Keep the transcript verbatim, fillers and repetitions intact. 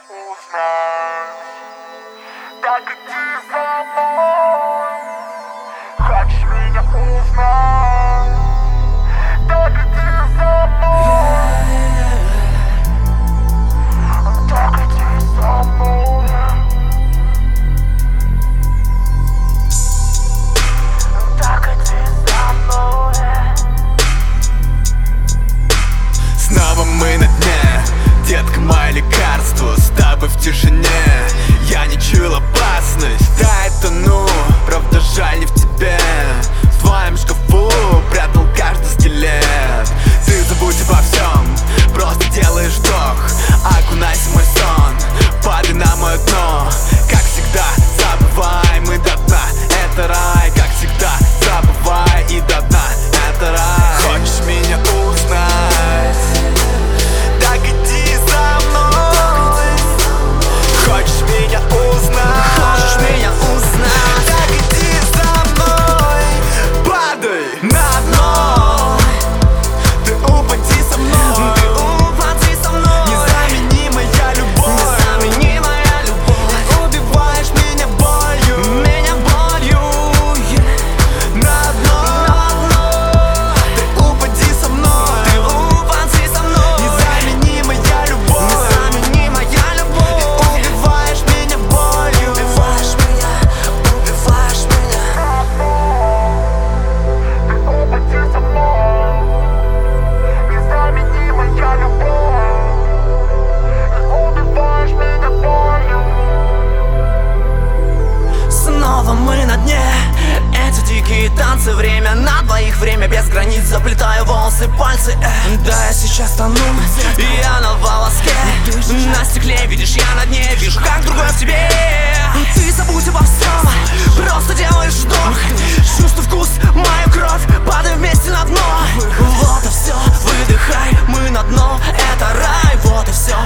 узнать. Так иди за мной. Хочешь меня узнать? Так иди за мной. Так иди за мной. Так иди за мной. Снова мы на дне, детка, мое лекарство. С тобой в тишине я не чуял опасность. Да, это ну, правда жаль не в тебе. В твоем шкафу прятал каждый скелет. Ты забудь обо всем, просто делаешь вдох. Окунайся в мой сон, падай на мое дно. Как всегда, забывай, мы до дна. Это рай, как всегда, забывай и до дна. Это рай. Хочешь меня узнать? Так иди за мной. Хочешь меня узнать? Хочешь меня узнать? Так иди за мной. Падай на дно. Ты упади со мной. Ты упади со мной. Незаменимая любовь. Незаменимая любовь. Ты убиваешь меня болью. Меня болью. На дно. Ты упади со мной. Ты упади со мной. Незаменимая любовь. Незаменимая любовь. Ты убиваешь меня болью. Убиваешь меня, убиваешь меня. Ты упади со мной. Незаменимая любовь. Ты убиваешь меня болью. Снова мы на дне. Эти дикие танцы, время на двоих, время без границ. Заплетаю волосы, пальцы, э. Да, я сейчас тону, я на волоске. На стекле видишь, я на дне. Вижу, как другой в тебе. Ты забудь обо всем, просто делаешь вдох. Чувствуй вкус, мою кровь, падаем вместе на дно. Вот и все, выдыхай, мы на дно. Это рай, вот и все,